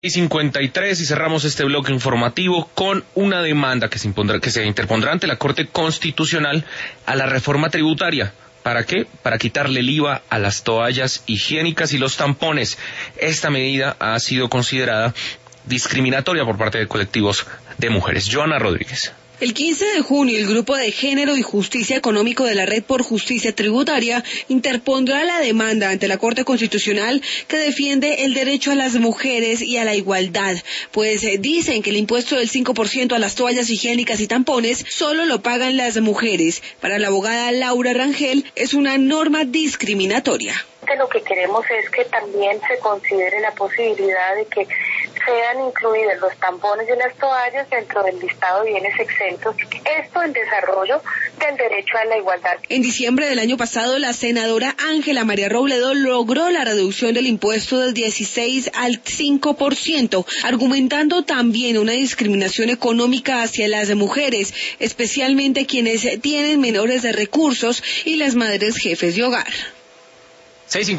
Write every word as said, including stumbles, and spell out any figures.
Y cincuenta y tres y cerramos este bloque informativo con una demanda que se impondrá, que se interpondrá ante la Corte Constitucional a la reforma tributaria. ¿Para qué? Para quitarle el I V A a las toallas higiénicas y los tampones. Esta medida ha sido considerada discriminatoria por parte de colectivos de mujeres. Joana Rodríguez. El quince de junio, el Grupo de Género y Justicia Económico de la Red por Justicia Tributaria interpondrá la demanda ante la Corte Constitucional que defiende el derecho a las mujeres y a la igualdad, pues eh, dicen que el impuesto del cinco por ciento a las toallas higiénicas y tampones solo lo pagan las mujeres. Para la abogada Laura Rangel es una norma discriminatoria. Lo que queremos es que también se considere la posibilidad de que sean incluidos los tampones y las toallas dentro del listado de bienes exentos, esto en desarrollo del derecho a la igualdad. En diciembre del año pasado, la senadora Ángela María Robledo logró la reducción del impuesto del dieciséis al cinco por ciento, argumentando también una discriminación económica hacia las mujeres, especialmente quienes tienen menores de recursos y las madres jefes de hogar. seis